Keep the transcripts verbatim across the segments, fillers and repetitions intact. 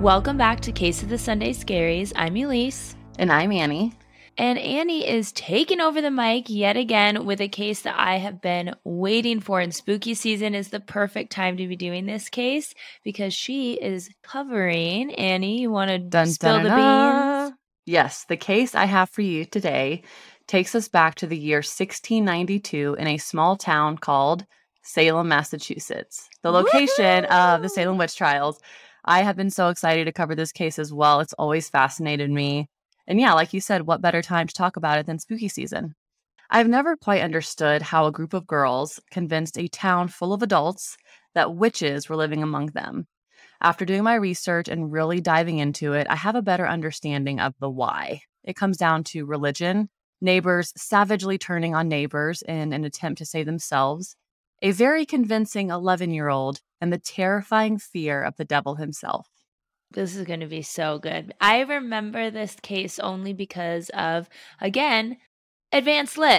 Welcome back to Case of the Sunday Scaries. I'm Elise. And I'm Annie. And Annie is taking over the mic yet again with a case that I have been waiting for. And spooky season is the perfect time to be doing this case because she is covering. Annie, you want to spill the beans? Yes, the case I have for you today takes us back to the year sixteen ninety-two in a small town called Salem, Massachusetts, the location Woo-hoo! of the Salem witch trials. I have been so excited to cover this case as well. It's always fascinated me. And yeah, like you said, what better time to talk about it than spooky season? I've never quite understood how a group of girls convinced a town full of adults that witches were living among them. After doing my research and really diving into it, I have a better understanding of the why. It comes down to religion, neighbors savagely turning on neighbors in an attempt to save themselves, a very convincing eleven-year-old, and the terrifying fear of the devil himself. This is going to be so good. I remember this case only because of, again, Advanced Lit.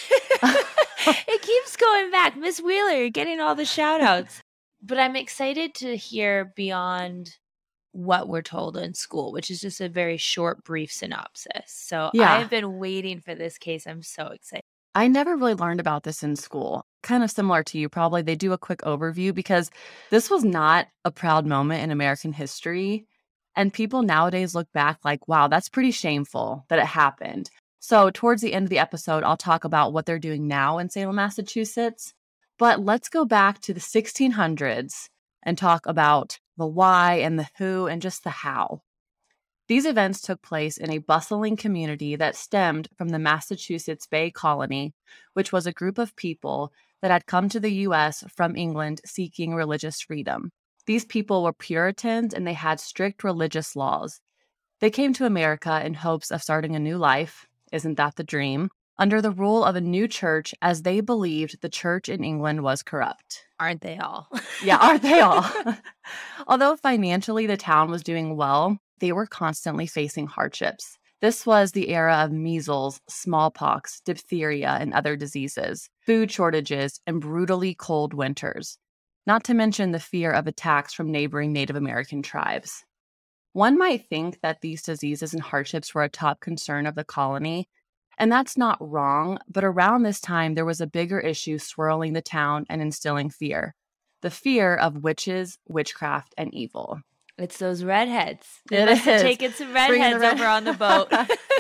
It keeps going back. Miss Wheeler, you're getting all the shout outs. But I'm excited to hear beyond what we're told in school, which is just a very short, brief synopsis. So yeah. I've been waiting for this case. I'm so excited. I never really learned about this in school. Kind of similar to you, probably. They do a quick overview because this was not a proud moment in American history. And people nowadays look back like, wow, that's pretty shameful that it happened. So towards the end of the episode, I'll talk about what they're doing now in Salem, Massachusetts. But let's go back to the sixteen hundreds and talk about the why and the who and just the how. These events took place in a bustling community that stemmed from the Massachusetts Bay Colony, which was a group of people that had come to the U S from England seeking religious freedom. These people were Puritans and they had strict religious laws. They came to America in hopes of starting a new life, isn't that the dream, under the rule of a new church as they believed the church in England was corrupt. Aren't they all? Yeah, aren't they all? Although financially the town was doing well, they were constantly facing hardships. This was the era of measles, smallpox, diphtheria, and other diseases, food shortages, and brutally cold winters, not to mention the fear of attacks from neighboring Native American tribes. One might think that these diseases and hardships were a top concern of the colony, and that's not wrong, but around this time there was a bigger issue swirling the town and instilling fear. The fear of witches, witchcraft, and evil. It's those redheads. They it must have is. taken some redheads red- over on the boat.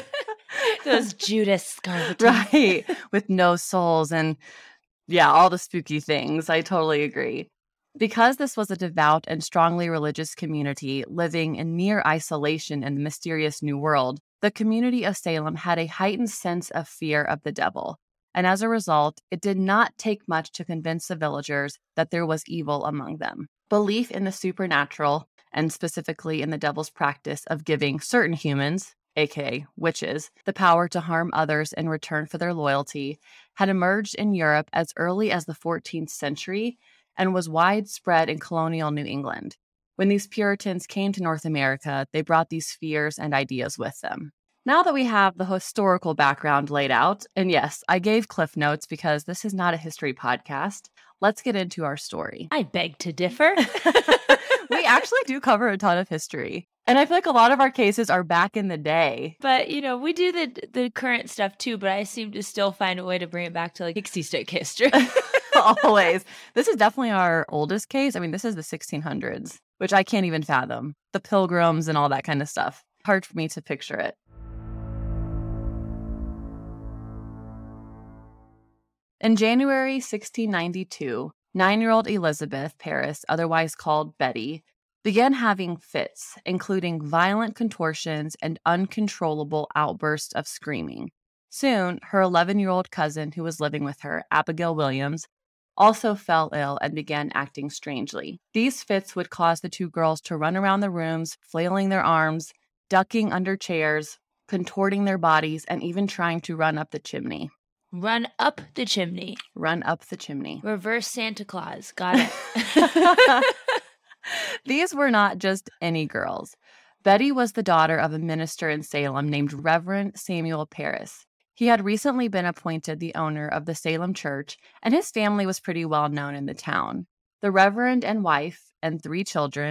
Those Judas Scarlet. Right, with no souls and, yeah, all the spooky things. I totally agree. Because this was a devout and strongly religious community living in near isolation in the mysterious New World, the community of Salem had a heightened sense of fear of the devil. And as a result, it did not take much to convince the villagers that there was evil among them. Belief in the supernatural, and specifically in the devil's practice of giving certain humans, aka witches, the power to harm others in return for their loyalty, had emerged in Europe as early as the fourteenth century and was widespread in colonial New England. When these Puritans came to North America, they brought these fears and ideas with them. Now that we have the historical background laid out, and yes, I gave Cliff Notes because this is not a history podcast, let's get into our story. I beg to differ. We actually do cover a ton of history. And I feel like a lot of our cases are back in the day. But, you know, we do the the current stuff too, but I seem to still find a way to bring it back to like pixie stick history. Always. This is definitely our oldest case. I mean, this is the sixteen hundreds, which I can't even fathom. The Pilgrims and all that kind of stuff. Hard for me to picture it. In January sixteen ninety-two, nine-year-old Elizabeth Parris, otherwise called Betty, began having fits, including violent contortions and uncontrollable outbursts of screaming. Soon, her eleven-year-old cousin who was living with her, Abigail Williams, also fell ill and began acting strangely. These fits would cause the two girls to run around the rooms, flailing their arms, ducking under chairs, contorting their bodies, and even trying to run up the chimney. Run up the chimney. Run up the chimney. Reverse Santa Claus. Got it. These were not just any girls. Betty was the daughter of a minister in Salem named Reverend Samuel Parris. He had recently been appointed the owner of the Salem Church, and his family was pretty well known in the town. The Reverend and wife and three children,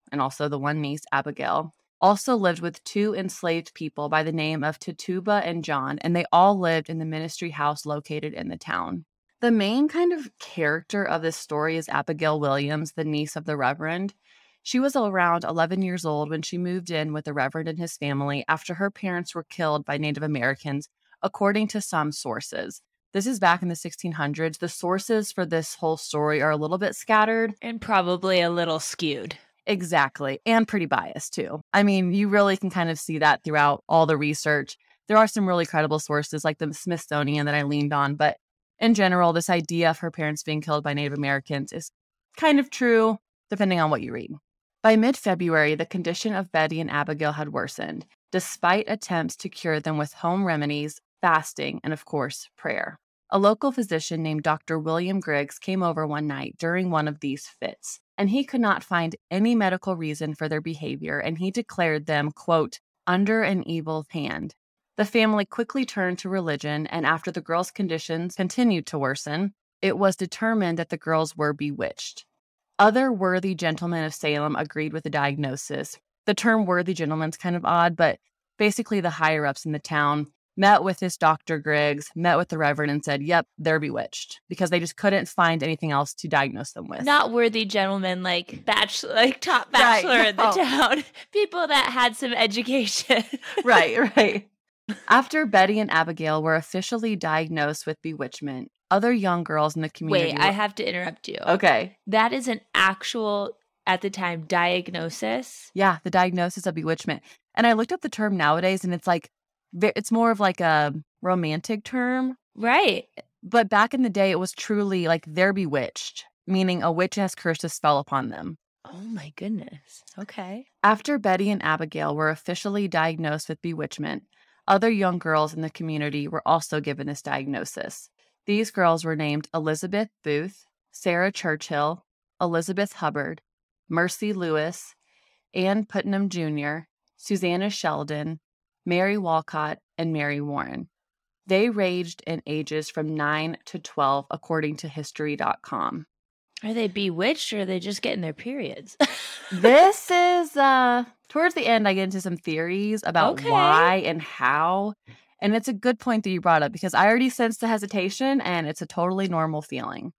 and also the one niece, Abigail, also lived with two enslaved people by the name of Tituba and John, and they all lived in the ministry house located in the town. The main kind of character of this story is Abigail Williams, the niece of the Reverend. She was around eleven years old when she moved in with the Reverend and his family after her parents were killed by Native Americans, according to some sources. This is back in the sixteen hundreds. The sources for this whole story are a little bit scattered. And probably a little skewed. Exactly. And pretty biased, too. I mean, you really can kind of see that throughout all the research. There are some really credible sources like the Smithsonian that I leaned on, but in general, this idea of her parents being killed by Native Americans is kind of true, depending on what you read. By mid-February, the condition of Betty and Abigail had worsened, despite attempts to cure them with home remedies, fasting, and of course, prayer. A local physician named Doctor William Griggs came over one night during one of these fits, and he could not find any medical reason for their behavior, and he declared them, quote, under an evil hand. The family quickly turned to religion, and after the girls' conditions continued to worsen, it was determined that the girls were bewitched. Other worthy gentlemen of Salem agreed with the diagnosis. The term worthy gentleman's kind of odd, but basically the higher-ups in the town met with this Doctor Griggs, met with the Reverend, and said, yep, they're bewitched, because they just couldn't find anything else to diagnose them with. Not worthy gentlemen, like bachelor, like top bachelor Right. in the Oh. town. People that had some education. Right, right. After Betty and Abigail were officially diagnosed with bewitchment, other young girls in the community Wait, were- I have to interrupt you. Okay. That is an actual, at the time, diagnosis. Yeah, the diagnosis of bewitchment. And I looked up the term nowadays, and it's like, ve- it's more of like a romantic term. Right. But back in the day, it was truly like they're bewitched, meaning a witch has cursed a spell upon them. Oh my goodness. Okay. After Betty and Abigail were officially diagnosed with bewitchment, other young girls in the community were also given this diagnosis. These girls were named Elizabeth Booth, Sarah Churchill, Elizabeth Hubbard, Mercy Lewis, Ann Putnam Junior, Susanna Sheldon, Mary Walcott, and Mary Warren. They ranged in ages from nine to twelve, according to history dot com. Are they bewitched or are they just getting their periods? This is, uh, towards the end, I get into some theories about Okay. why and how. And it's a good point that you brought up because I already sensed the hesitation and it's a totally normal feeling.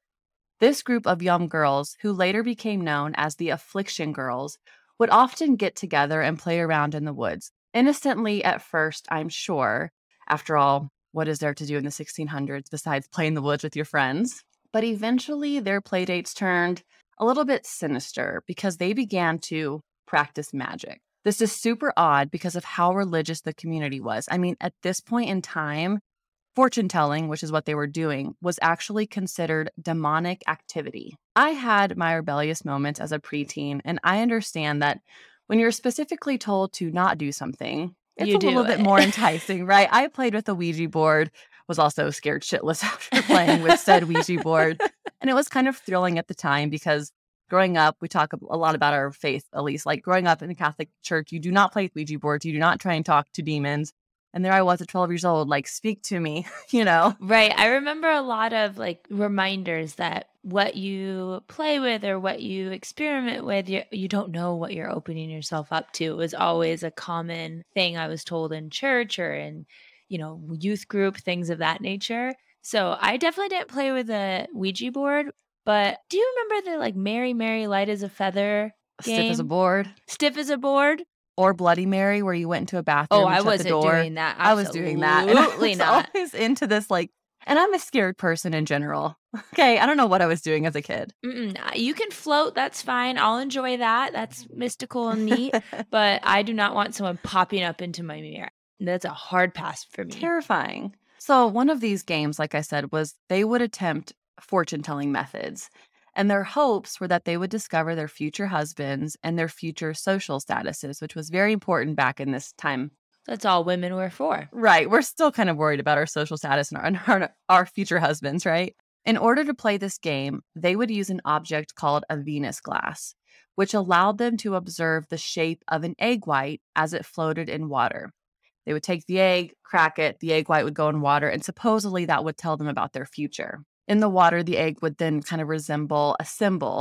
This group of young girls, who later became known as the Affliction Girls, would often get together and play around in the woods. Innocently at first, I'm sure. After all, what is there to do in the sixteen hundreds besides play in the woods with your friends? But eventually, their playdates turned a little bit sinister because they began to practice magic. This is super odd because of how religious the community was. I mean, at this point in time, fortune telling, which is what they were doing, was actually considered demonic activity. I had my rebellious moments as a preteen, and I understand that when you're specifically told to not do something, it's You a little do bit it. more enticing, right? I played with a Ouija board, was also scared shitless after playing with said Ouija board. And it was kind of thrilling at the time because growing up, we talk a lot about our faith, at least. Like growing up in the Catholic Church, you do not play with Ouija boards. You do not try and talk to demons. And there I was at twelve years old, like, speak to me, you know? Right. I remember a lot of like reminders that what you play with or what you experiment with, you, you don't know what you're opening yourself up to. It was always a common thing I was told in church or in, you know, youth group, things of that nature. So I definitely didn't play with a Ouija board. But do you remember the like Mary, Mary, light as a feather Stiff as a game? board. Stiff as a board? Or Bloody Mary, where you went into a bathroom Oh, and I shut the wasn't door. doing that. I was doing that. And I Absolutely was not. always into this, like, and I'm a scared person in general. Okay, I don't know what I was doing as a kid. Mm-mm. You can float. That's fine. I'll enjoy that. That's mystical and neat. But I do not want someone popping up into my mirror. That's a hard pass for me. Terrifying. So one of these games, like I said, was they would attempt fortune-telling methods. And their hopes were that they would discover their future husbands and their future social statuses, which was very important back in this time. That's all women were for. Right. We're still kind of worried about our social status and our, and our, our future husbands, right? In order to play this game, they would use an object called a Venus glass, which allowed them to observe the shape of an egg white as it floated in water. They would take the egg, crack it, the egg white would go in water, and supposedly that would tell them about their future. In the water, the egg would then kind of resemble a symbol,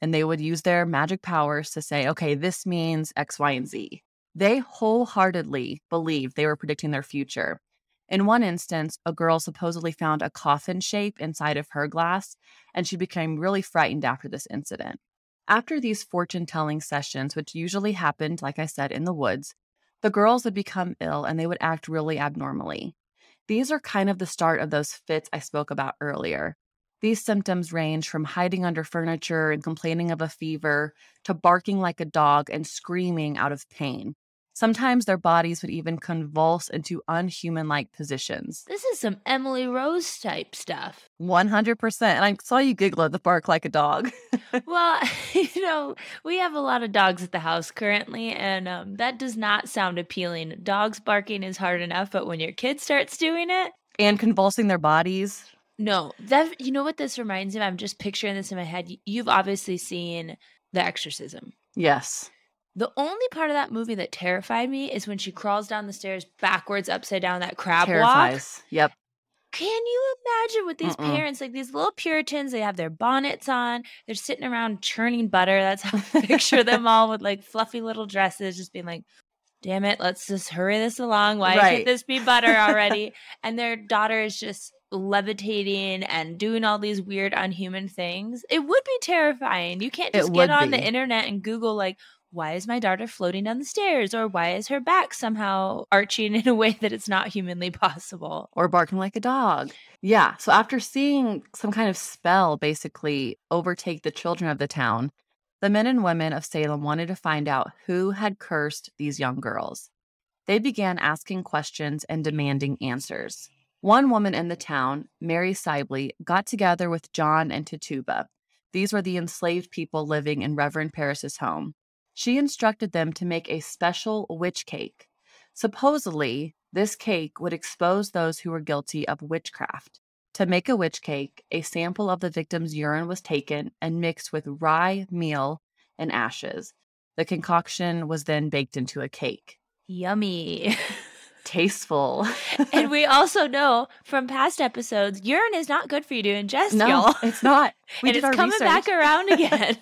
and they would use their magic powers to say, okay, this means X, Y, and Z. They wholeheartedly believed they were predicting their future. In one instance, a girl supposedly found a coffin shape inside of her glass, and she became really frightened after this incident. After these fortune-telling sessions, which usually happened, like I said, in the woods, the girls would become ill and they would act really abnormally. These are kind of the start of those fits I spoke about earlier. These symptoms range from hiding under furniture and complaining of a fever to barking like a dog and screaming out of pain. Sometimes their bodies would even convulse into unhuman-like positions. This is some Emily Rose type stuff. one hundred percent. And I saw you giggle at the bark like a dog. Well, you know, we have a lot of dogs at the house currently, and um, that does not sound appealing. Dogs barking is hard enough, but when your kid starts doing it, And convulsing their bodies. no, that you know what this reminds me of? I'm just picturing this in my head. Y- You've obviously seen The Exorcism. Yes. The only part of that movie that terrified me is when she crawls down the stairs backwards, upside down, that crab walk. Terrifies. Yep. Can you imagine with these Mm-mm. parents, like these little Puritans, they have their bonnets on, they're sitting around churning butter. That's how I picture them all with like fluffy little dresses, just being like, damn it, let's just hurry this along. Why Right. can't this be butter already? And their daughter is just levitating and doing all these weird, unhuman things. It would be terrifying. You can't It just would get on be. the internet and Google, like, why is my daughter floating down the stairs? Or why is her back somehow arching in a way that it's not humanly possible? Or barking like a dog. Yeah. So after seeing some kind of spell basically overtake the children of the town, the men and women of Salem wanted to find out who had cursed these young girls. They began asking questions and demanding answers. One woman in the town, Mary Sibley, got together with John and Tituba. These were the enslaved people living in Reverend Parris's home. She instructed them to make a special witch cake. Supposedly, this cake would expose those who were guilty of witchcraft. To make a witch cake, a sample of the victim's urine was taken and mixed with rye, meal, and ashes. The concoction was then baked into a cake. Yummy. Tasteful. And we also know from past episodes, urine is not good for you to ingest, No, y'all. it's not. We And did it's our coming research. back around again.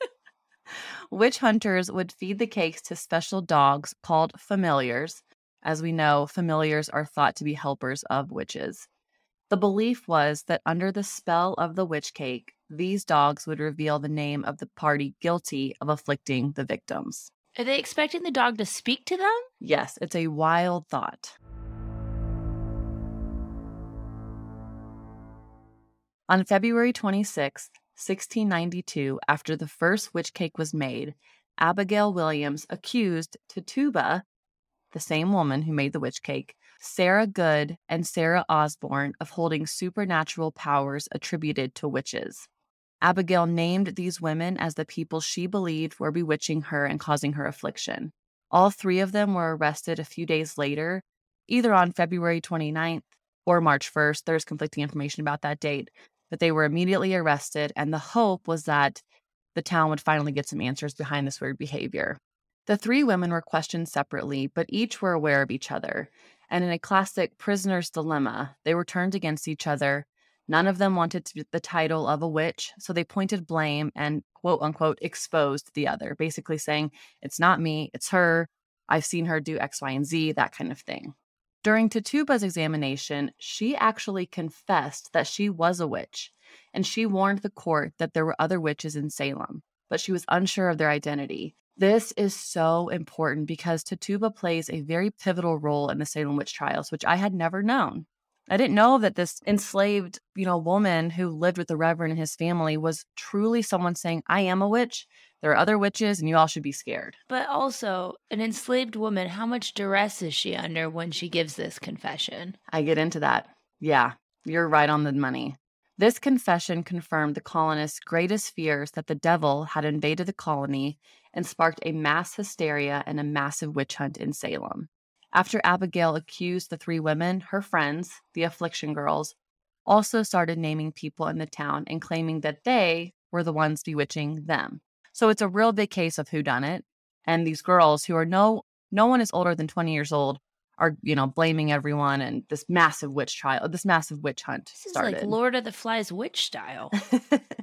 Witch hunters would feed the cakes to special dogs called familiars. As we know, familiars are thought to be helpers of witches. The belief was that under the spell of the witch cake, these dogs would reveal the name of the party guilty of afflicting the victims. Are they expecting the dog to speak to them? Yes, it's a wild thought. On February twenty-sixth, sixteen ninety-two, after the first witch cake was made, Abigail Williams accused Tituba, the same woman who made the witch cake, Sarah Good, and Sarah Osborne of holding supernatural powers attributed to witches. Abigail named these women as the people she believed were bewitching her and causing her affliction. All three of them were arrested a few days later, either on February twenty-ninth or March first. There's conflicting information about that date, but they were immediately arrested, and the hope was that the town would finally get some answers behind this weird behavior. The three women were questioned separately, but each were aware of each other, and in a classic prisoner's dilemma, they were turned against each other. None of them wanted to, the title of a witch, so they pointed blame and, quote-unquote, exposed the other, basically saying, it's not me, it's her, I've seen her do X, Y, and Z, that kind of thing. During Tituba's examination, she actually confessed that she was a witch, and she warned the court that there were other witches in Salem, but she was unsure of their identity. This is so important because Tituba plays a very pivotal role in the Salem witch trials, which I had never known. I didn't know that this enslaved, you know, woman who lived with the Reverend and his family was truly someone saying, I am a witch. There are other witches and you all should be scared. But also, an enslaved woman, how much duress is she under when she gives this confession? I get into that. Yeah, you're right on the money. This confession confirmed the colonists' greatest fears that the devil had invaded the colony and sparked a mass hysteria and a massive witch hunt in Salem. After Abigail accused the three women, her friends, the Affliction Girls, also started naming people in the town and claiming that they were the ones bewitching them. So it's a real big case of whodunit. And these girls, who are no no one is older than twenty years old, are, you know, blaming everyone, and this massive witch trial, this massive witch hunt This is started. like Lord of the Flies witch style.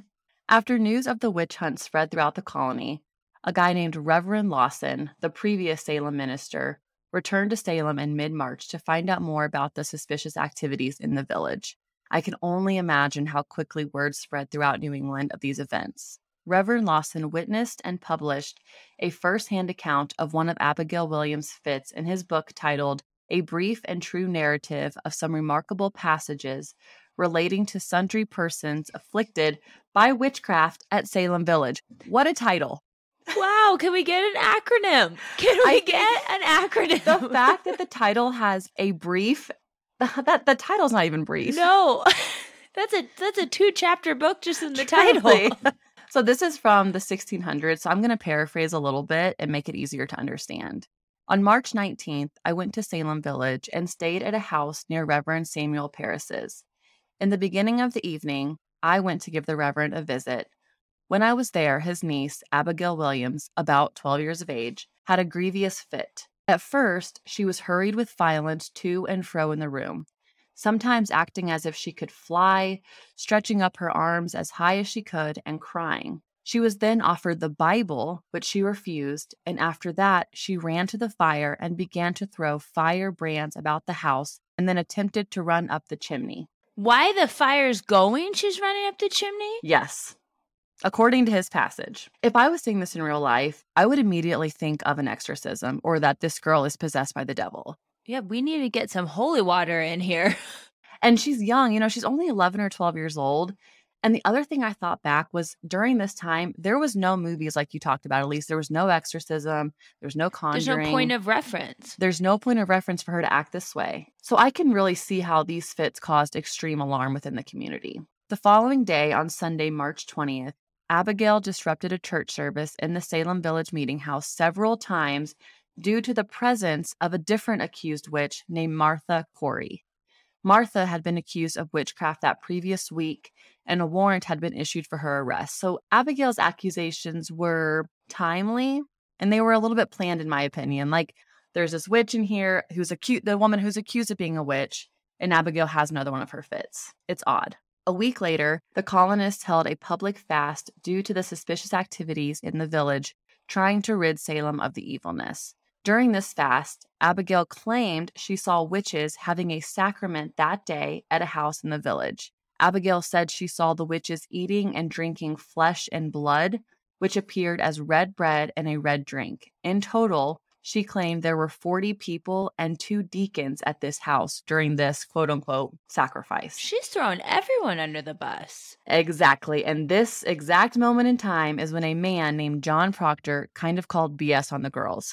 After news of the witch hunt spread throughout the colony, a guy named Reverend Lawson, the previous Salem minister, returned to Salem in mid-March to find out more about the suspicious activities in the village. I can only imagine how quickly word spread throughout New England of these events. Reverend Lawson witnessed and published a first-hand account of one of Abigail Williams' fits in his book titled A Brief and True Narrative of Some Remarkable Passages Relating to Sundry Persons Afflicted by Witchcraft at Salem Village. What a title. Wow, can we get an acronym? Can we I get an acronym? The fact that the title has a brief, that the title's not even brief. No, that's a that's a two chapter book just in the Truly. title. So this is from the sixteen hundreds, so I'm going to paraphrase a little bit and make it easier to understand. On March nineteenth, I went to Salem Village and stayed at a house near Reverend Samuel Paris's. In the beginning of the evening, I went to give the Reverend a visit. When I was there, his niece, Abigail Williams, about twelve years of age, had a grievous fit. At first, she was hurried with violence to and fro in the room, sometimes acting as if she could fly, stretching up her arms as high as she could, and crying. She was then offered the Bible, which she refused, and after that, she ran to the fire and began to throw firebrands about the house and then attempted to run up the chimney. Why the fire's going? She's running up the chimney? Yes. According to his passage. If I was seeing this in real life, I would immediately think of an exorcism or that this girl is possessed by the devil. Yeah, we need to get some holy water in here. And she's young, you know, she's only eleven or twelve years old. And the other thing I thought back was during this time, there was no movies like you talked about, at least. There was no exorcism. There's no conjuring. There's no point of reference. There's no point of reference for her to act this way. So I can really see how these fits caused extreme alarm within the community. The following day, on Sunday, March twentieth, Abigail disrupted a church service in the Salem Village Meeting House several times due to the presence of a different accused witch named Martha Corey. Martha had been accused of witchcraft that previous week, and a warrant had been issued for her arrest. So Abigail's accusations were timely, and they were a little bit planned, in my opinion. Like, there's this witch in here who's accused, the woman who's accused of being a witch, and Abigail has another one of her fits. It's odd. A week later, the colonists held a public fast due to the suspicious activities in the village, trying to rid Salem of the evilness. During this fast, Abigail claimed she saw witches having a sacrament that day at a house in the village. Abigail said she saw the witches eating and drinking flesh and blood, which appeared as red bread and a red drink. In total, she claimed there were forty people and two deacons at this house during this quote-unquote sacrifice. She's throwing everyone under the bus. Exactly. And this exact moment in time is when a man named John Proctor kind of called B S on the girls.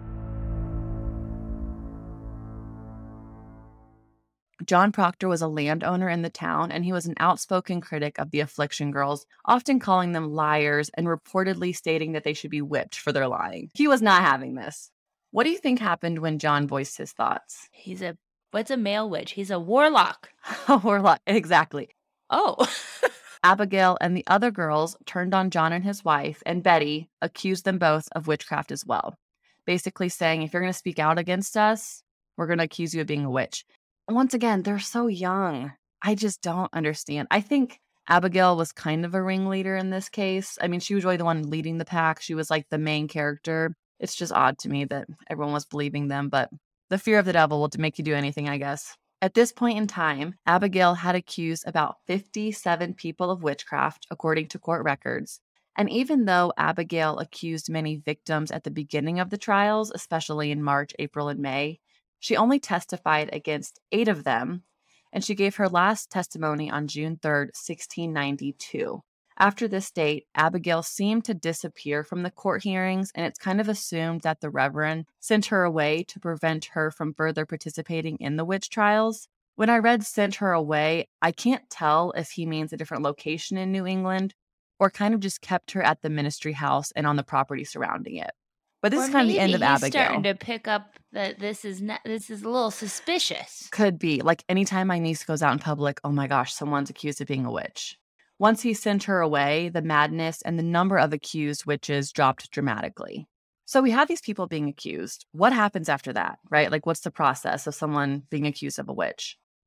John Proctor was a landowner in the town, and he was an outspoken critic of the Affliction girls, often calling them liars and reportedly stating that they should be whipped for their lying. He was not having this. What do you think happened when John voiced his thoughts? He's a, what's a male witch? He's a warlock. A warlock, exactly. Oh. Abigail and the other girls turned on John and his wife, and Betty accused them both of witchcraft as well, basically saying, if you're going to speak out against us, we're going to accuse you of being a witch. Once again, they're so young. I just don't understand. I think Abigail was kind of a ringleader in this case. I mean, she was really the one leading the pack. She was like the main character. It's just odd to me that everyone was believing them, but the fear of the devil will make you do anything, I guess. At this point in time, Abigail had accused about fifty-seven people of witchcraft, according to court records. And even though Abigail accused many victims at the beginning of the trials, especially in March, April, and May, she only testified against eight of them, and she gave her last testimony on June third, sixteen ninety-two. After this date, Abigail seemed to disappear from the court hearings, and it's kind of assumed that the Reverend sent her away to prevent her from further participating in the witch trials. When I read sent her away, I can't tell if he means a different location in New England or kind of just kept her at the ministry house and on the property surrounding it. But this or is kind of the end of he's Abigail. Starting to pick up that this is not, this is a little suspicious. Could be. Like anytime my niece goes out in public, oh my gosh, someone's accused of being a witch. Once he sent her away, the madness and the number of accused witches dropped dramatically. So we have these people being accused. What happens after that, right? Like, what's the process of someone being accused of a witch?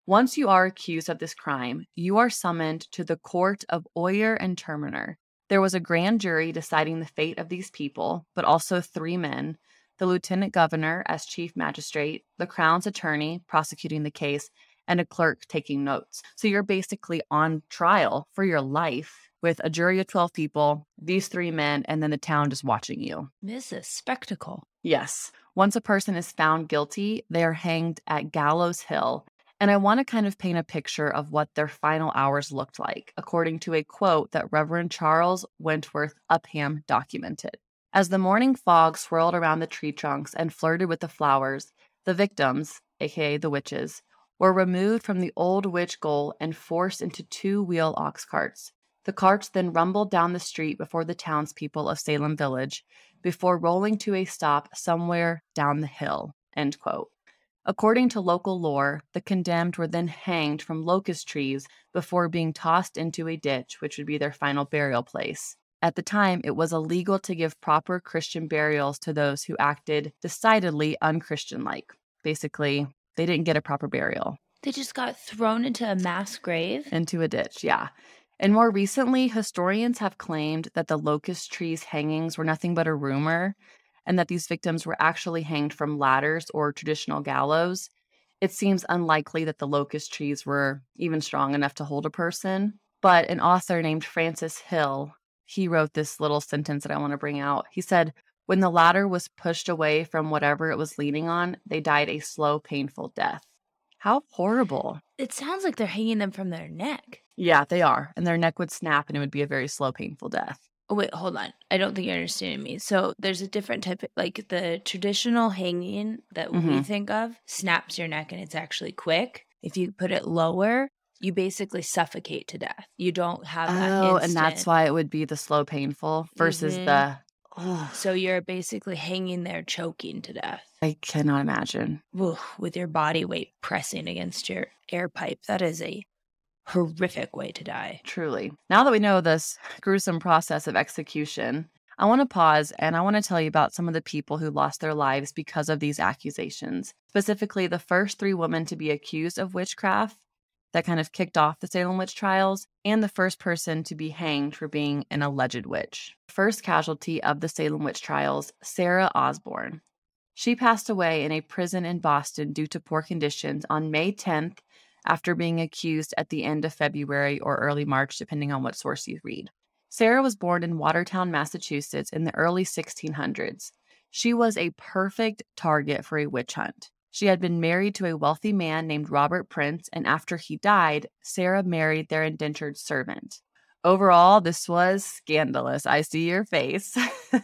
Once you are accused of this crime, you are summoned to the court of Oyer and Terminer. There was a grand jury deciding the fate of these people, but also three men, the lieutenant governor as chief magistrate, the crown's attorney prosecuting the case, and a clerk taking notes. So you're basically on trial for your life with a jury of twelve people, these three men, and then the town just watching you. This is a spectacle. Yes. Once a person is found guilty, they are hanged at Gallows Hill. And I want to kind of paint a picture of what their final hours looked like, according to a quote that Reverend Charles Wentworth Upham documented. As the morning fog swirled around the tree trunks and flirted with the flowers, the victims, aka the witches, were removed from the old witch goal and forced into two-wheel ox carts. The carts then rumbled down the street before the townspeople of Salem Village, before rolling to a stop somewhere down the hill, end quote. According to local lore, the condemned were then hanged from locust trees before being tossed into a ditch, which would be their final burial place. At the time, it was illegal to give proper Christian burials to those who acted decidedly unchristian-like. Basically, they didn't get a proper burial. They just got thrown into a mass grave? Into a ditch, yeah. And more recently, historians have claimed that the locust trees hangings were nothing but a rumor, and that these victims were actually hanged from ladders or traditional gallows. It seems unlikely that the locust trees were even strong enough to hold a person. But an author named Francis Hill, he wrote this little sentence that I want to bring out. He said, "When the ladder was pushed away from whatever it was leaning on, they died a slow, painful death." How horrible. It sounds like they're hanging them from their neck. Yeah, they are. And their neck would snap and it would be a very slow, painful death. Oh, wait, hold on. I don't think you're understanding me. So there's a different type of, like the traditional hanging that mm-hmm. we think of snaps your neck and it's actually quick. If you put it lower, you basically suffocate to death. You don't have that Oh, instant. And that's why it would be the slow, painful versus mm-hmm. the... Ugh. So you're basically hanging there choking to death. I cannot imagine. Ooh, with your body weight pressing against your air pipe. That is a horrific way to die. Truly. Now that we know this gruesome process of execution, I want to pause and I want to tell you about some of the people who lost their lives because of these accusations. Specifically, the first three women to be accused of witchcraft that kind of kicked off the Salem witch trials, and the first person to be hanged for being an alleged witch. First casualty of the Salem witch trials, Sarah Osborne. She passed away in a prison in Boston due to poor conditions on May tenth, after being accused at the end of February or early March, depending on what source you read. Sarah was born in Watertown, Massachusetts in the early sixteen hundreds. She was a perfect target for a witch hunt. She had been married to a wealthy man named Robert Prince, and after he died, Sarah married their indentured servant. Overall, this was scandalous. I see your face.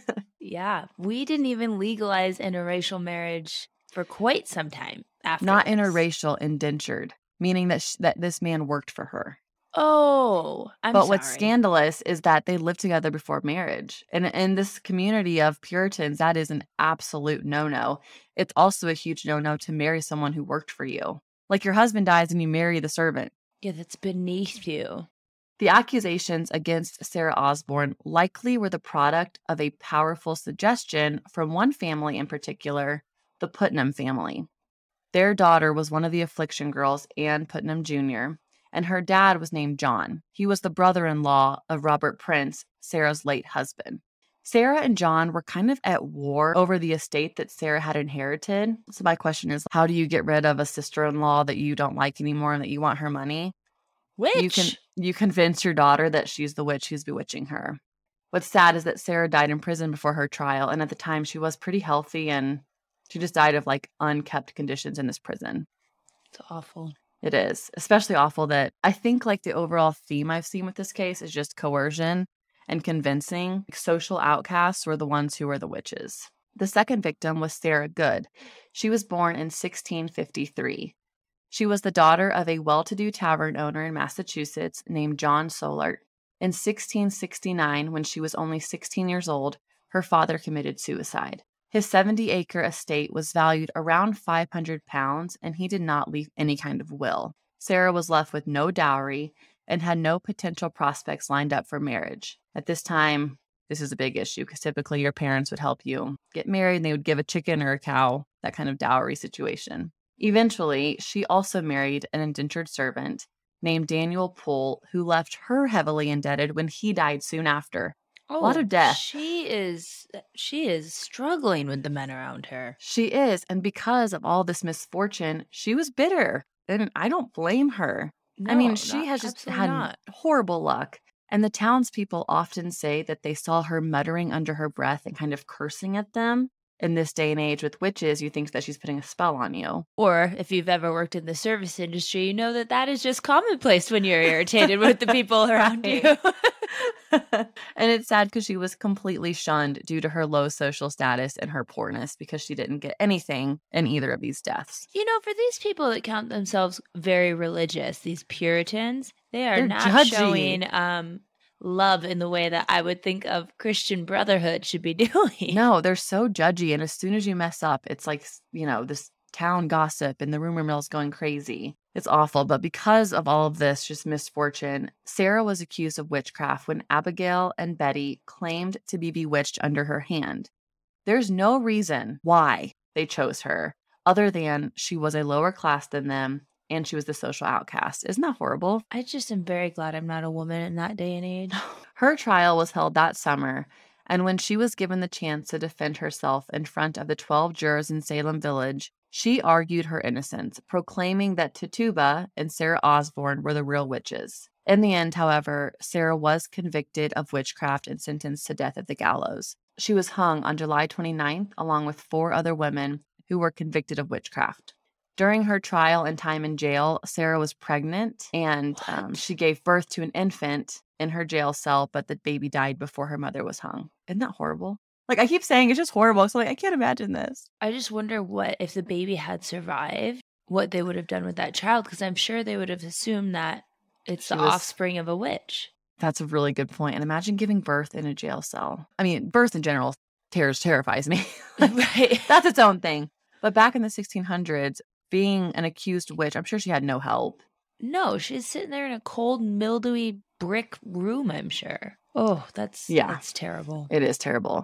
Yeah, we didn't even legalize interracial marriage for quite some time after. Not this. interracial, indentured, meaning that sh- that this man worked for her. Oh, I'm but sorry. what's scandalous is that they lived together before marriage. And in this community of Puritans, that is an absolute no-no. It's also a huge no-no to marry someone who worked for you. Like your husband dies and you marry the servant. Yeah, that's beneath you. The accusations against Sarah Osborne likely were the product of a powerful suggestion from one family in particular, the Putnam family. Their daughter was one of the affliction girls, Anne Putnam Junior, and her dad was named John. He was the brother-in-law of Robert Prince, Sarah's late husband. Sarah and John were kind of at war over the estate that Sarah had inherited. So my question is, how do you get rid of a sister-in-law that you don't like anymore and that you want her money? Witch. You can you convince your daughter that she's the witch who's bewitching her. What's sad is that Sarah died in prison before her trial, and at the time she was pretty healthy, and she just died of like unkept conditions in this prison. It's awful. It is, especially awful that I think like the overall theme I've seen with this case is just coercion and convincing. Social outcasts were the ones who were the witches. The second victim was Sarah Good. She was born in sixteen fifty-three. She was the daughter of a well-to-do tavern owner in Massachusetts named John Solart. In sixteen sixty-nine, when she was only sixteen years old, her father committed suicide. His seventy-acre estate was valued around five hundred pounds, and he did not leave any kind of will. Sarah was left with no dowry and had no potential prospects lined up for marriage. At this time, this is a big issue because typically your parents would help you get married and they would give a chicken or a cow, that kind of dowry situation. Eventually, she also married an indentured servant named Daniel Poole, who left her heavily indebted when he died soon after. A lot Oh, of death. she is she is struggling with the men around her. She is, and because of all this misfortune, she was bitter, and I don't blame her. I mean, No, she not has just absolutely had not. horrible luck, and the townspeople often say that they saw her muttering under her breath and kind of cursing at them. In this day and age with witches, you think that she's putting a spell on you. Or if you've ever worked in the service industry, you know that that is just commonplace when you're irritated with the people around you. And it's sad because she was completely shunned due to her low social status and her poorness because she didn't get anything in either of these deaths. You know, for these people that count themselves very religious, these Puritans, they are They're not judgy. showing um, love in the way that I would think of Christian Brotherhood should be doing. No, they're so judgy. And as soon as you mess up, it's like, you know, this town gossip and the rumor mill's going crazy. It's awful. But because of all of this, just misfortune, Sarah was accused of witchcraft when Abigail and Betty claimed to be bewitched under her hand. There's no reason why they chose her other than she was a lower class than them and she was the social outcast. Isn't that horrible? I just am very glad I'm not a woman in that day and age. Her trial was held that summer, and when she was given the chance to defend herself in front of the twelve jurors in Salem Village, she argued her innocence, proclaiming that Tituba and Sarah Osborne were the real witches. In the end, however, Sarah was convicted of witchcraft and sentenced to death at the gallows. She was hung on July twenty-ninth, along with four other women who were convicted of witchcraft. During her trial and time in jail, Sarah was pregnant, and um, she gave birth to an infant in her jail cell, but the baby died before her mother was hung. Isn't that horrible? Like, I keep saying it's just horrible, so like I can't imagine this. I just wonder what, if the baby had survived, what they would have done with that child, because I'm sure they would have assumed that it's She the was- offspring of a witch. That's a really good point. And imagine giving birth in a jail cell. I mean, birth in general terrors terrifies me. Right. That's its own thing. But back in the sixteen hundreds, being an accused witch, I'm sure she had no help. No, she's sitting there in a cold, mildewy brick room, I'm sure. Oh, that's Yeah. that's terrible. It is terrible.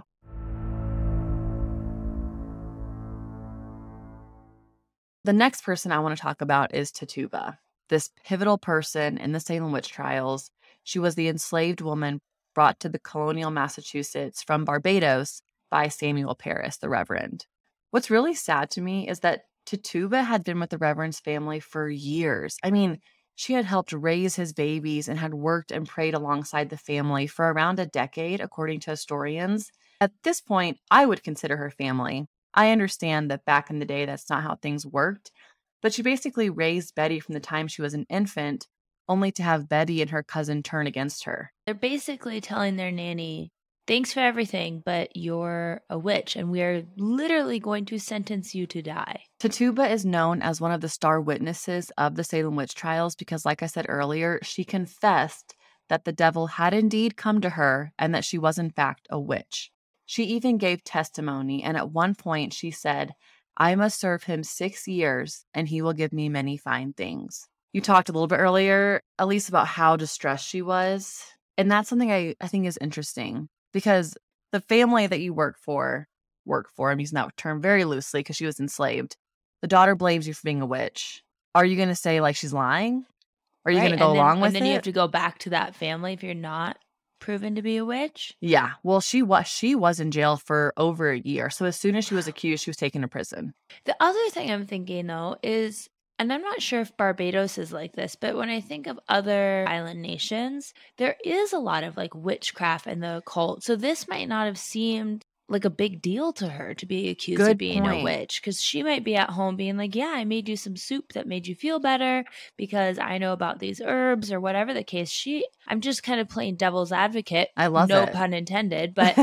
The next person I want to talk about is Tituba, this pivotal person in the Salem witch trials. She was the enslaved woman brought to the colonial Massachusetts from Barbados by Samuel Parris, the Reverend. What's really sad to me is that Tituba had been with the Reverend's family for years. I mean, she had helped raise his babies and had worked and prayed alongside the family for around a decade, according to historians. At this point, I would consider her family. I understand that back in the day, that's not how things worked, but she basically raised Betty from the time she was an infant, only to have Betty and her cousin turn against her. They're basically telling their nanny, thanks for everything, but you're a witch, and we are literally going to sentence you to die. Tituba is known as one of the star witnesses of the Salem witch trials because, like I said earlier, she confessed that the devil had indeed come to her and that she was in fact a witch. She even gave testimony, and at one point she said, I must serve him six years and he will give me many fine things. You talked a little bit earlier, Elise, about how distressed she was. And that's something I, I think is interesting because the family that you work for, work for, I'm using that term very loosely because she was enslaved. The daughter blames you for being a witch. Are you going to say like she's lying? Are you Right, going to go and then- along with And then it? you have to go back to that family if you're not proven to be a witch. Yeah. Well, she was she was in jail for over a year. So as soon as she was accused, she was taken to prison. The other thing I'm thinking though is, and I'm not sure if Barbados is like this, but when I think of other island nations, there is a lot of like witchcraft and the occult. So this might not have seemed like a big deal to her to be accused Good of being point. a witch, because she might be at home being like, yeah, I made you some soup that made you feel better because I know about these herbs or whatever the case. She, I'm just kind of playing devil's advocate. I love no it. pun intended, but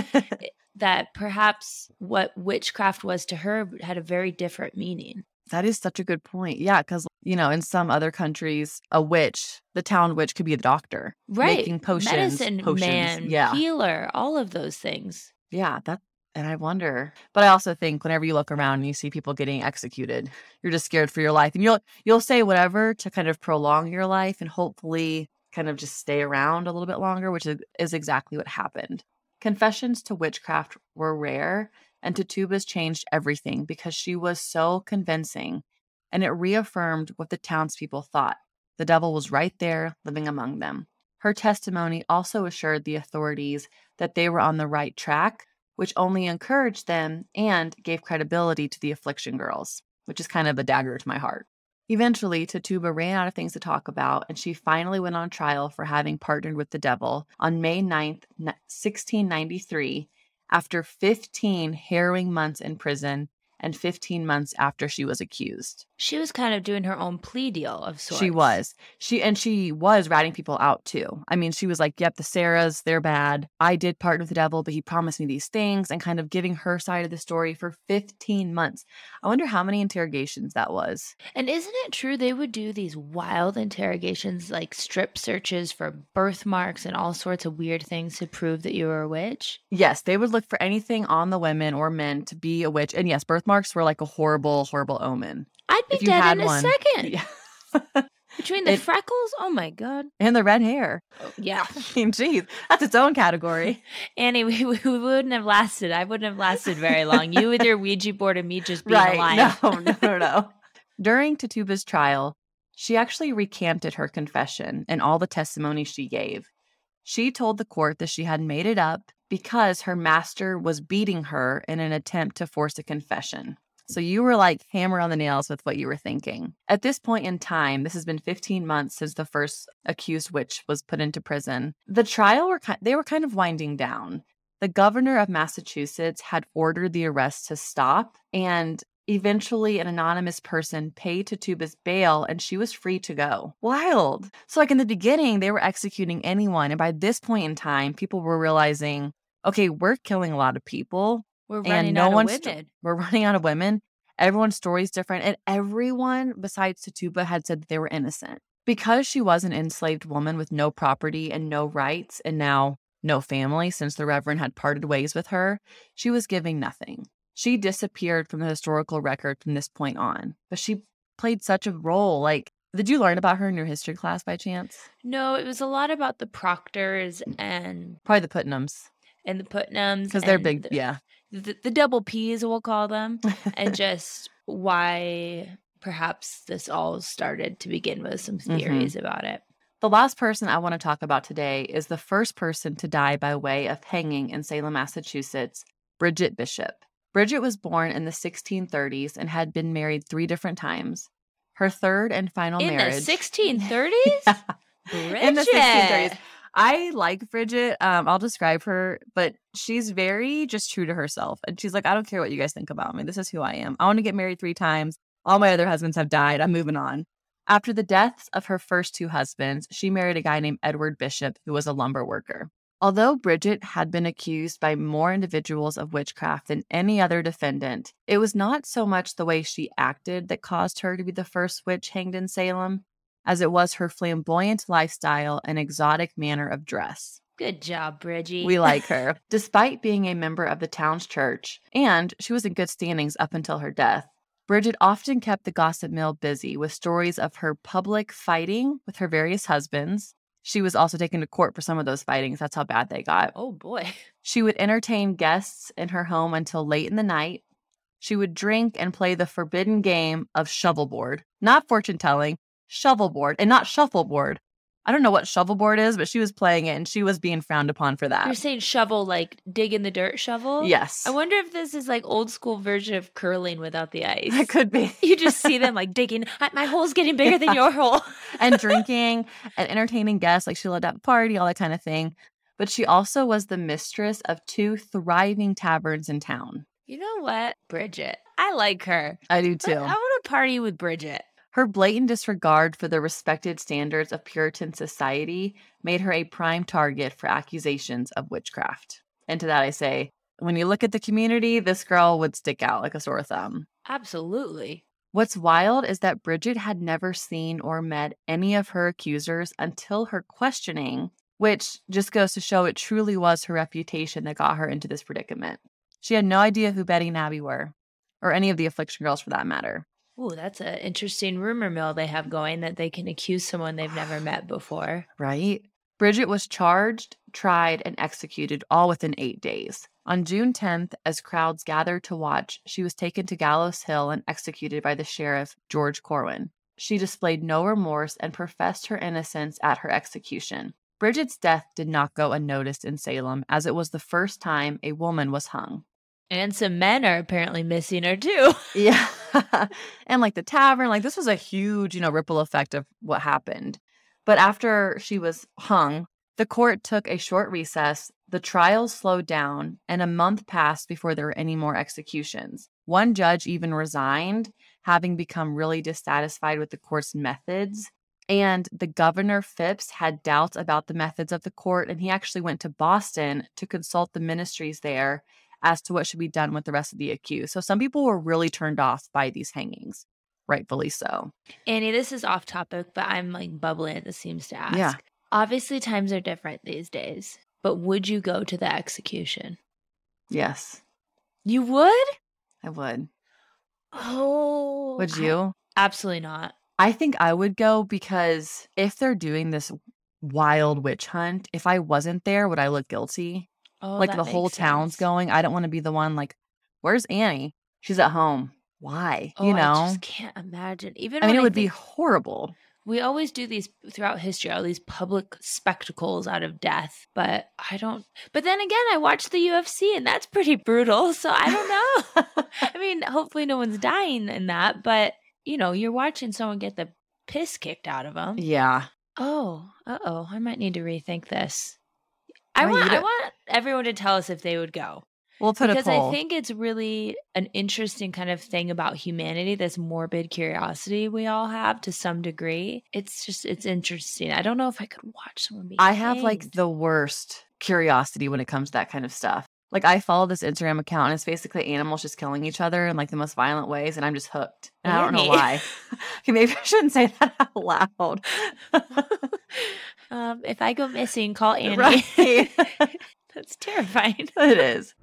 that perhaps what witchcraft was to her had a very different meaning. That is such a good point. Yeah, because, you know, in some other countries, a witch, the town witch could be a doctor. Right. Making potions. Medicine potions. man, Yeah. healer, all of those things. Yeah, that, and I wonder. But I also think whenever you look around and you see people getting executed, you're just scared for your life. And you'll you'll say whatever to kind of prolong your life and hopefully kind of just stay around a little bit longer, which is, is exactly what happened. Confessions to witchcraft were rare, and Tituba's changed everything because she was so convincing and it reaffirmed what the townspeople thought. The devil was right there, living among them. Her testimony also assured the authorities that they were on the right track, which only encouraged them and gave credibility to the affliction girls, which is kind of a dagger to my heart. Eventually, Tituba ran out of things to talk about, and she finally went on trial for having partnered with the devil on May ninth, sixteen ninety-three, after fifteen harrowing months in prison and fifteen months after she was accused. She was kind of doing her own plea deal of sorts. She was. She and she was ratting people out too. I mean, she was like, yep, the Sarahs, they're bad. I did partner with the devil, but he promised me these things, and kind of giving her side of the story for fifteen months. I wonder how many interrogations that was. And isn't it true they would do these wild interrogations, like strip searches for birthmarks and all sorts of weird things to prove that you were a witch? Yes, they would look for anything on the women or men to be a witch. And yes, birthmarks were like a horrible, horrible omen. I'd be If you dead had in a one. second. Yeah. Between the It- freckles, oh my God. And the red hair. Yeah. I mean, geez, that's its own category. Annie, we, we wouldn't have lasted. I wouldn't have lasted very long. You with your Ouija board and me just being alive. No, no, no, no. During Tituba's trial, she actually recanted her confession and all the testimony she gave. She told the court that she had made it up because her master was beating her in an attempt to force a confession. So you were like hammer on the nails with what you were thinking. At this point in time, this has been fifteen months since the first accused witch was put into prison. The trial were ki- they were kind of winding down. The governor of Massachusetts had ordered the arrest to stop, and eventually an anonymous person paid Tituba's bail, and she was free to go. Wild. So like in the beginning, they were executing anyone, and by this point in time, people were realizing, okay, we're killing a lot of people. We're And running no out of one's women. st- We're running out of women. Everyone's story is different. And everyone besides Tituba had said that they were innocent. Because she was an enslaved woman with no property and no rights, and now no family since the Reverend had parted ways with her, she was giving nothing. She disappeared from the historical record from this point on. But she played such a role. Like, did you learn about her in your history class by chance? No, it was a lot about the Proctors and Probably the Putnams. and the Putnams. Because they're and big, the, yeah. The, the double P's, we'll call them, and just why perhaps this all started to begin with some Mhm. theories about it. The last person I want to talk about today is the first person to die by way of hanging in Salem, Massachusetts, Bridget Bishop. Bridget was born in the sixteen thirties and had been married three different times. Her third and final In marriage. the sixteen thirties? Bridget. In the sixteen thirties. I like Bridget. Um, I'll describe her, but she's very just true to herself. And she's like, I don't care what you guys think about me. This is who I am. I want to get married three times. All my other husbands have died. I'm moving on. After the deaths of her first two husbands, she married a guy named Edward Bishop, who was a lumber worker. Although Bridget had been accused by more individuals of witchcraft than any other defendant, it was not so much the way she acted that caused her to be the first witch hanged in Salem, as it was her flamboyant lifestyle and exotic manner of dress. Good job, Bridgie. We like her. Despite being a member of the town's church, and she was in good standings up until her death, Bridget often kept the gossip mill busy with stories of her public fighting with her various husbands. She was also taken to court for some of those fightings. That's how bad they got. Oh, boy. She would entertain guests in her home until late in the night. She would drink and play the forbidden game of shovelboard, not fortune telling, shovelboard, and not shuffleboard. I don't know what shovelboard is, but she was playing it and she was being frowned upon for that. You're saying shovel, like dig in the dirt shovel? Yes. I wonder if this is like old school version of curling without the ice. That could be. You just see them like digging. "I- My hole's getting bigger than your hole. And drinking and entertaining guests, like she loved to have a party, all that kind of thing. But she also was the mistress of two thriving taverns in town. You know what? Bridget. I like her. I do I too. want to party with Bridget. Her blatant disregard for the respected standards of Puritan society made her a prime target for accusations of witchcraft. And to that I say, when you look at the community, this girl would stick out like a sore thumb. Absolutely. What's wild is that Bridget had never seen or met any of her accusers until her questioning, which just goes to show it truly was her reputation that got her into this predicament. She had no idea who Betty and Abby were, or any of the Affliction girls for that matter. Ooh, that's an interesting rumor mill they have going that they can accuse someone they've never met before. Right? Bridget was charged, tried, and executed all within eight days. On June tenth, as crowds gathered to watch, she was taken to Gallows Hill and executed by the sheriff, George Corwin. She displayed no remorse and professed her innocence at her execution. Bridget's death did not go unnoticed in Salem, as it was the first time a woman was hung. And some men are apparently missing her too. Yeah. And like the tavern, like this was a huge, you know, ripple effect of what happened. But after she was hung, the court took a short recess, the trials slowed down, and a month passed before there were any more executions. One judge even resigned, having become really dissatisfied with the court's methods. And the governor, Phipps, had doubts about the methods of the court, and he actually went to Boston to consult the ministries there as to what should be done with the rest of the accused. So some people were really turned off by these hangings, rightfully so. Annie, this is off topic, but I'm like bubbling at the seams to ask. Yeah. Obviously, times are different these days, but would you go to the execution? Yes. You would? I would. Oh. Would you? I, absolutely not. I think I would go because if they're doing this wild witch hunt, if I wasn't there, would I look guilty? Oh, like that the whole makes town's sense. going. I don't want to be the one like, where's Annie? She's at home. Why? Oh, you know? I just can't imagine. Even I mean, when it I would be think- horrible. We always do these throughout history, all these public spectacles out of death, but I don't. But then again, I watch the U F C and that's pretty brutal. So I don't know. I mean, hopefully no one's dying in that, but you know, you're watching someone get the piss kicked out of them. Yeah. Oh, uh oh. I might need to rethink this. I Well, want, you I don't- want everyone to tell us if they would go. We'll put Because a poll. I think it's really an interesting kind of thing about humanity, this morbid curiosity we all have to some degree. It's just, it's interesting. I don't know if I could watch someone be I have like hanged. the worst curiosity when it comes to that kind of stuff. Like I follow this Instagram account and it's basically animals just killing each other in like the most violent ways, and I'm just hooked. And I don't know Annie. why. Okay, maybe I shouldn't say that out loud. um, if I go missing, call Annie. Right. That's terrifying. It is.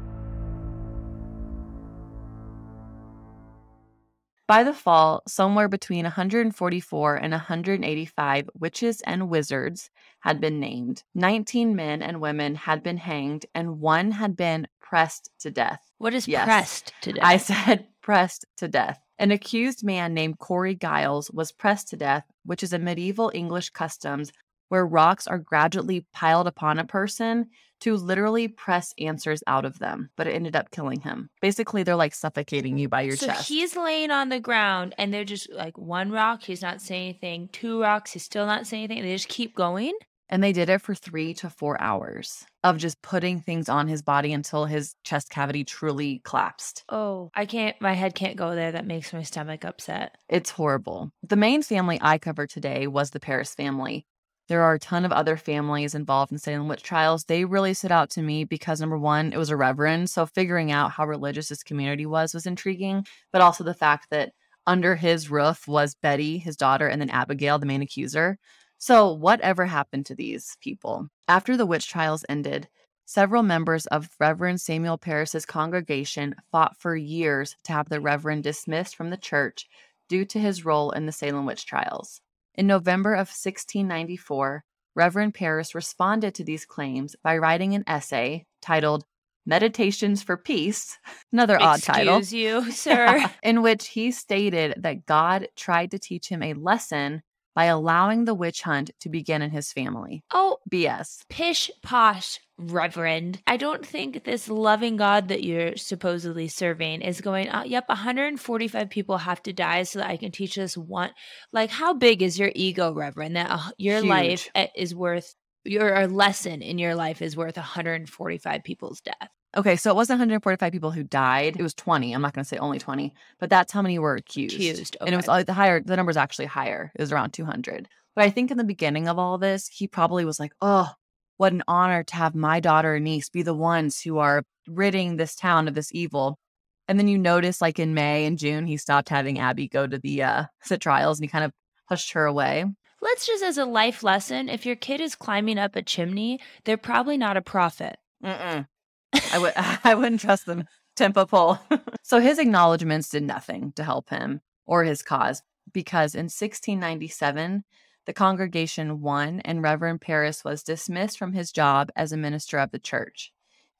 By the fall, somewhere between one hundred forty-four and one hundred eighty-five witches and wizards had been named. nineteen men and women had been hanged, and one had been pressed to death. What is Yes. pressed to death? I said pressed to death. An accused man named Corey Giles was pressed to death, which is a medieval English customs where rocks are gradually piled upon a person to literally press answers out of them, but it ended up killing him. Basically, they're like suffocating you by your so chest. he's laying on the ground and they're just like one rock, he's not saying anything. Two rocks, he's still not saying anything. They just keep going. And they did it for three to four hours of just putting things on his body until his chest cavity truly collapsed. Oh, I can't, my head can't go there. That makes my stomach upset. It's horrible. The main family I covered today was the Paris family. There are a ton of other families involved in Salem witch trials. They really stood out to me because, number one, it was a reverend. So figuring out how religious this community was was intriguing, but also the fact that under his roof was Betty, his daughter, and then Abigail, the main accuser. So whatever happened to these people? After the witch trials ended, several members of Reverend Samuel Parris's congregation fought for years to have the reverend dismissed from the church due to his role in the Salem witch trials. In November of sixteen ninety-four, Reverend Parris responded to these claims by writing an essay titled Meditations for Peace, another odd title, Excuse you, sir. in which he stated that God tried to teach him a lesson by allowing the witch hunt to begin in his family. Oh, B S. pish posh, Reverend. I don't think this loving God that you're supposedly serving is going, oh, yep, one hundred forty-five people have to die so that I can teach this one. Like, how big is your ego, Reverend, that uh, your Huge. life uh, is worth, your a lesson in your life is worth one hundred forty-five people's death? Okay, so it wasn't one hundred forty-five people who died. It was twenty. I'm not going to say only twenty, but that's how many were accused. Accused, And it was okay. uh, the higher, the number's actually higher. It was around two hundred. But I think in the beginning of all this, he probably was like, oh, what an honor to have my daughter and niece be the ones who are ridding this town of this evil. And then you notice like in May and June, he stopped having Abby go to the, uh, the trials and he kind of hushed her away. Let's just, as a life lesson, if your kid is climbing up a chimney, they're probably not a prophet. Mm-mm. I would I wouldn't trust them. Tempo pole. So his acknowledgments did nothing to help him or his cause, because in sixteen ninety-seven, the congregation won and Reverend Parris was dismissed from his job as a minister of the church.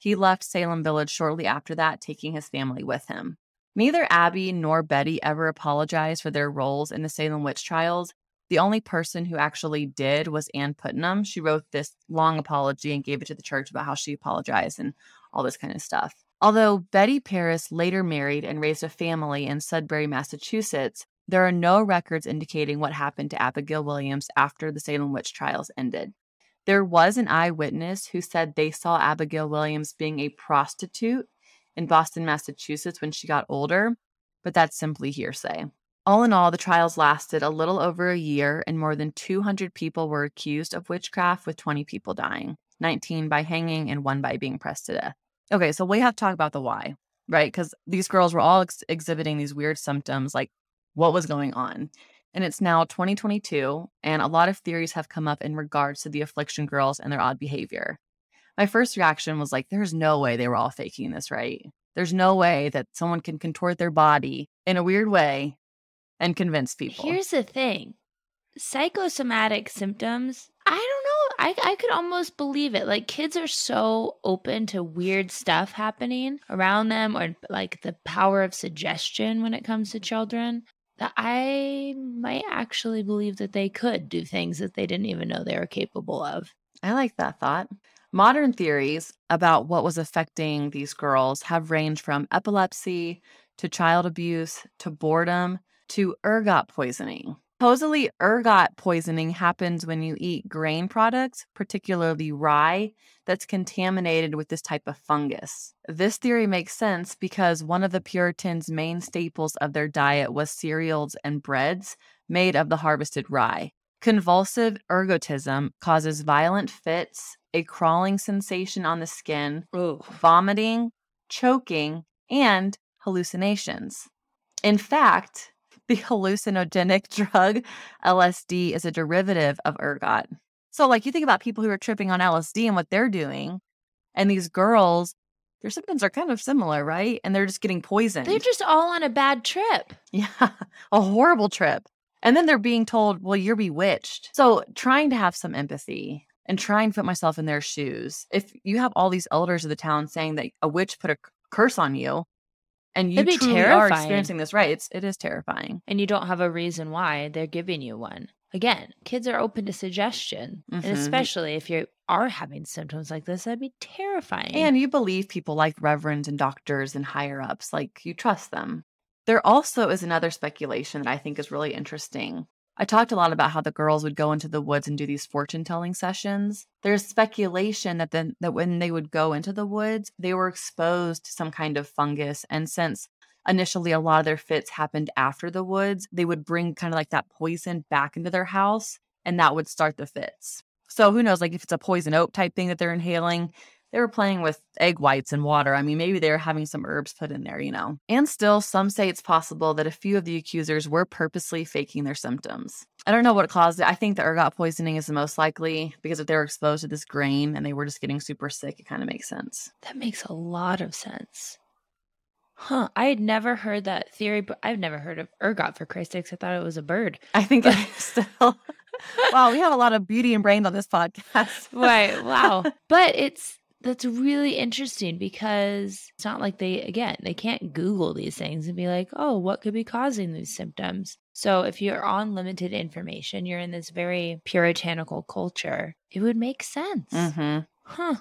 He left Salem Village shortly after that, taking his family with him. Neither Abby nor Betty ever apologized for their roles in the Salem witch trials. The only person who actually did was Ann Putnam. She wrote this long apology and gave it to the church about how she apologized and all this kind of stuff. Although Betty Paris later married and raised a family in Sudbury, Massachusetts, there are no records indicating what happened to Abigail Williams after the Salem witch trials ended. There was an eyewitness who said they saw Abigail Williams being a prostitute in Boston, Massachusetts when she got older, but that's simply hearsay. All in all, the trials lasted a little over a year, and more than two hundred people were accused of witchcraft, with twenty people dying, nineteen by hanging and one by being pressed to death. Okay, so we have to talk about the why, right? Because these girls were all ex- exhibiting these weird symptoms, like what was going on. And it's now twenty twenty-two, and a lot of theories have come up in regards to the affliction girls and their odd behavior. My first reaction was like, there's no way they were all faking this, right? There's no way that someone can contort their body in a weird way and convince people. Here's the thing. Psychosomatic symptoms, I don't know. I, I could almost believe it. Like, kids are so open to weird stuff happening around them, or like the power of suggestion when it comes to children, that I might actually believe that they could do things that they didn't even know they were capable of. I like that thought. Modern theories about what was affecting these girls have ranged from epilepsy to child abuse to boredom to ergot poisoning. Supposedly, ergot poisoning happens when you eat grain products, particularly rye, that's contaminated with this type of fungus. This theory makes sense because one of the Puritans' main staples of their diet was cereals and breads made of the harvested rye. Convulsive ergotism causes violent fits, a crawling sensation on the skin, Ooh. vomiting, choking, and hallucinations. In fact, the hallucinogenic drug L S D is a derivative of ergot. So, like, you think about people who are tripping on L S D and what they're doing, and these girls, their symptoms are kind of similar, right? And they're just getting poisoned. They're just all on a bad trip. Yeah, a horrible trip. And then they're being told, well, you're bewitched. So trying to have some empathy and trying to put myself in their shoes. If you have all these elders of the town saying that a witch put a curse on you, and you It'd be truly are terrifying. experiencing this, right? It's, it is terrifying. And you don't have a reason why they're giving you one. Again, kids are open to suggestion. Mhm. And especially if you are having symptoms like this, that'd be terrifying. And you believe people like reverends and doctors and higher ups, like you trust them. There also is another speculation that I think is really interesting. I talked a lot about how the girls would go into the woods and do these fortune-telling sessions. There's speculation that then that when they would go into the woods, they were exposed to some kind of fungus. And since initially a lot of their fits happened after the woods, they would bring kind of like that poison back into their house, and that would start the fits. So who knows, like if it's a poison oak type thing that they're inhaling, they were playing with egg whites and water. I mean, maybe they were having some herbs put in there, you know. And still, some say it's possible that a few of the accusers were purposely faking their symptoms. I don't know what caused it. I think the ergot poisoning is the most likely, because if they were exposed to this grain and they were just getting super sick, it kind of makes sense. That makes a lot of sense. Huh. I had never heard that theory, but I've never heard of ergot, for Christ's sakes. I thought it was a bird. I think it is still. Wow, we have a lot of beauty and brain on this podcast. Right. Wow. But it's that's really interesting because it's not like they, again, they can't Google these things and be like, oh, what could be causing these symptoms? So if you're on limited information, you're in this very puritanical culture, it would make sense. Mm-hmm. Huh.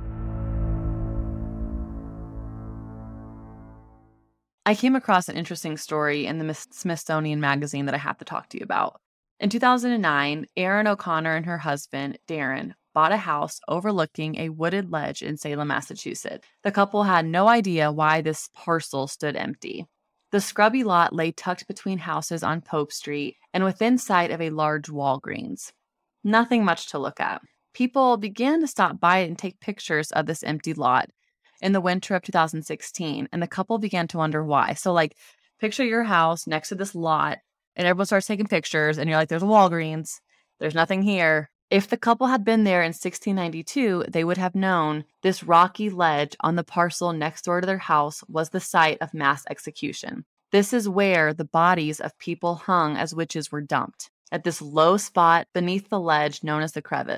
I came across an interesting story in the Smithsonian Magazine that I have to talk to you about. In two thousand nine, Erin O'Connor and her husband, Darren, bought a house overlooking a wooded ledge in Salem, Massachusetts. The couple had no idea why this parcel stood empty. The scrubby lot lay tucked between houses on Pope Street and within sight of a large Walgreens. Nothing much to look at. People began to stop by and take pictures of this empty lot in the winter of two thousand sixteen, and the couple began to wonder why. So, like, picture your house next to this lot, and everyone starts taking pictures, and you're like, there's a Walgreens. There's nothing here. If the couple had been there in sixteen ninety-two, they would have known this rocky ledge on the parcel next door to their house was the site of mass execution. This is where the bodies of people hung as witches were dumped, at this low spot beneath the ledge known as the crevice.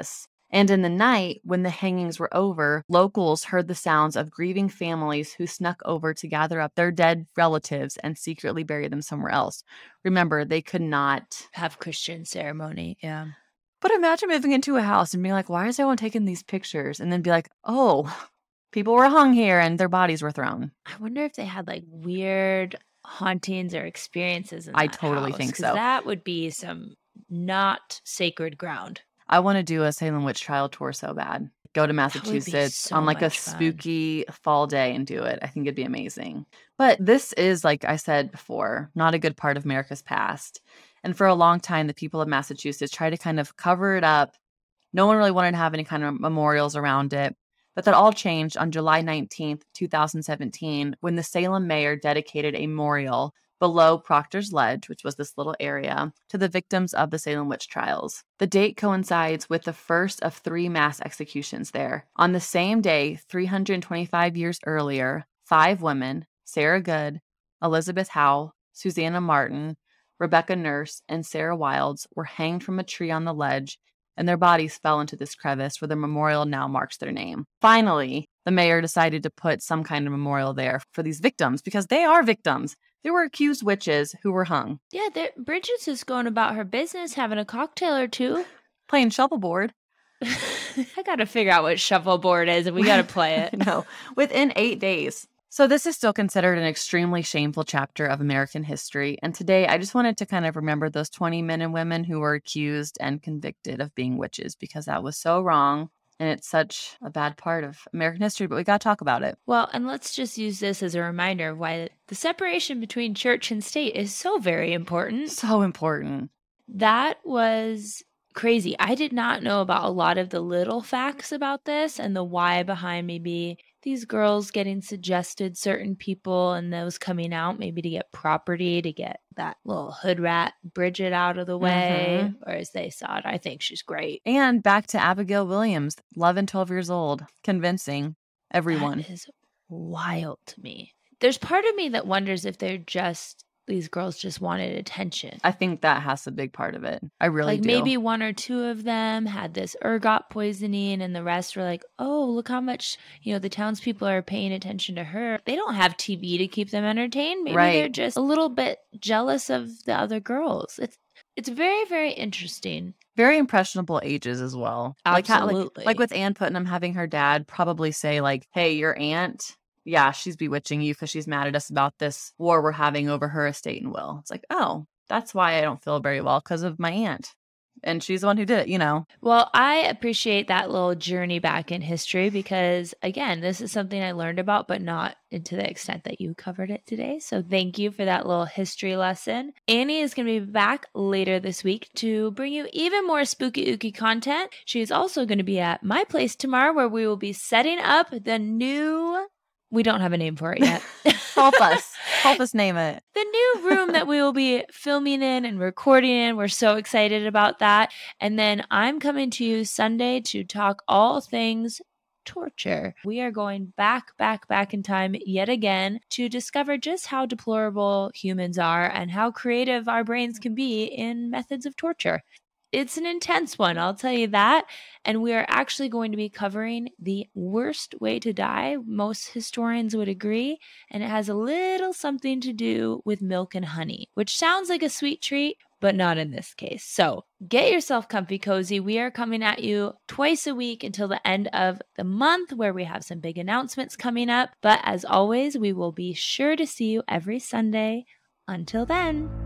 And in the night, when the hangings were over, locals heard the sounds of grieving families who snuck over to gather up their dead relatives and secretly bury them somewhere else. Remember, they could not have Christian ceremony. Yeah. But imagine moving into a house and being like, why is everyone taking these pictures? And then be like, oh, people were hung here and their bodies were thrown. I wonder if they had like weird hauntings or experiences in I that totally house, think 'cause so. that would be some not sacred ground. I want to do a Salem witch trial tour so bad. Go to That would be Massachusetts so on like a much fun. spooky fall day and do it. I think it'd be amazing. But this is, like I said before, not a good part of America's past. And for a long time, the people of Massachusetts tried to kind of cover it up. No one really wanted to have any kind of memorials around it. But that all changed on July nineteenth, two thousand seventeen, when the Salem mayor dedicated a memorial below Proctor's Ledge, which was this little area, to the victims of the Salem witch trials. The date coincides with the first of three mass executions there. On the same day, three hundred twenty-five years earlier, five women, Sarah Good, Elizabeth Howe, Susanna Martin, Rebecca Nurse, and Sarah Wilds, were hanged from a tree on the ledge, and their bodies fell into this crevice where the memorial now marks their name. Finally, the mayor decided to put some kind of memorial there for these victims, because they are victims. They were accused witches who were hung. Yeah, there- Bridget's just going about her business, having a cocktail or two. Playing shuffleboard. I got to figure out what shuffleboard is, and we got to play it. No, within eight days. So this is still considered an extremely shameful chapter of American history. And today I just wanted to kind of remember those twenty men and women who were accused and convicted of being witches, because that was so wrong. And it's such a bad part of American history, but we got to talk about it. Well, and let's just use this as a reminder of why the separation between church and state is so very important. So important. That was crazy. I did not know about a lot of the little facts about this and the why behind maybe these girls getting suggested certain people and those coming out maybe to get property, to get that little hood rat Bridget out of the way, Mhm. or as they saw it. I think she's great. And back to Abigail Williams, eleven, twelve years old, convincing everyone. That is wild to me. There's part of me that wonders if they're just, these girls just wanted attention. I think that has a big part of it. I really Like do. maybe one or two of them had this ergot poisoning and the rest were like, oh, look how much, you know, the townspeople are paying attention to her. They don't have T V to keep them entertained. Maybe Right. they're just a little bit jealous of the other girls. It's it's very, very interesting. Very impressionable ages as well. Like, how- like, Absolutely. like with Ann Putnam having her dad probably say like, hey, your aunt, yeah, she's bewitching you because she's mad at us about this war we're having over her estate and will. It's like, oh, that's why I don't feel very well, because of my aunt. And she's the one who did it, you know. Well, I appreciate that little journey back in history because, again, this is something I learned about, but not to the extent that you covered it today. So thank you for that little history lesson. Annie is going to be back later this week to bring you even more spooky ooky content. She's also going to be at my place tomorrow where we will be setting up the new... We don't have a name for it yet. Help us. Help us name it. The new room that we will be filming in and recording in. We're so excited about that. And then I'm coming to you Sunday to talk all things torture. We are going back, back, back in time yet again to discover just how deplorable humans are and how creative our brains can be in methods of torture. It's an intense one, I'll tell you that. And we are actually going to be covering the worst way to die. Most historians would agree. And it has a little something to do with milk and honey, which sounds like a sweet treat, but not in this case. So get yourself comfy cozy. We are coming at you twice a week until the end of the month, where we have some big announcements coming up. But as always, we will be sure to see you every Sunday. Until then.